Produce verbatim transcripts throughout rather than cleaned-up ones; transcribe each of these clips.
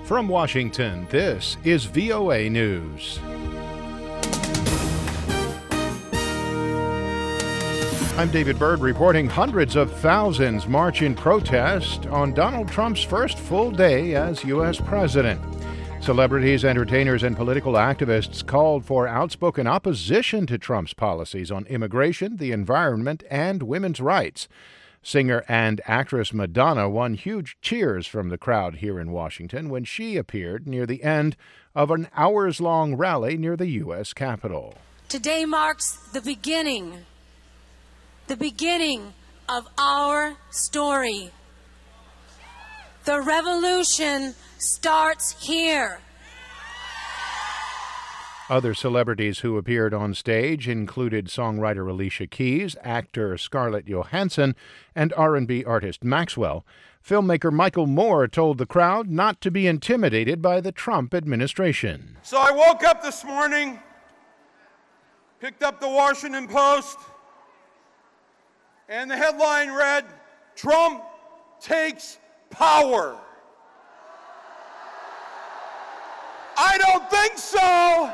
From Washington, this is V O A News. I'm David Byrd reporting hundreds of thousands march in protest on Donald Trump's first full day as U S president. Celebrities, entertainers, and political activists called for outspoken opposition to Trump's policies on immigration, the environment, and women's rights. Singer and actress Madonna won huge cheers from the crowd here in Washington when she appeared near the end of an hours-long rally near the U S Capitol. Today marks the beginning, the beginning of our story. The revolution starts here. Other celebrities who appeared on stage included songwriter Alicia Keys, actor Scarlett Johansson, and R and B artist Maxwell. Filmmaker Michael Moore told the crowd not to be intimidated by the Trump administration. So I woke up this morning, picked up the Washington Post, and the headline read, "Trump takes power." I don't think so.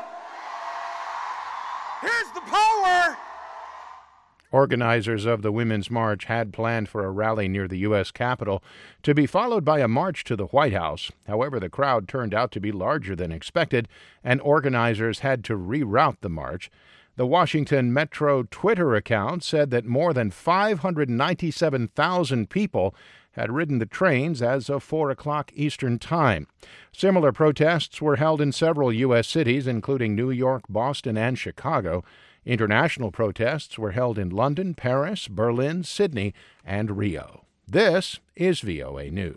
Here's the power. Organizers of the Women's March had planned for a rally near the U S Capitol to be followed by a march to the White House. However, the crowd turned out to be larger than expected, and organizers had to reroute the march. The Washington Metro Twitter account said that more than five hundred ninety-seven thousand people had ridden the trains as of four o'clock Eastern Time. Similar protests were held in several U S cities, including New York, Boston, and Chicago. International protests were held in London, Paris, Berlin, Sydney, and Rio. This is V O A News.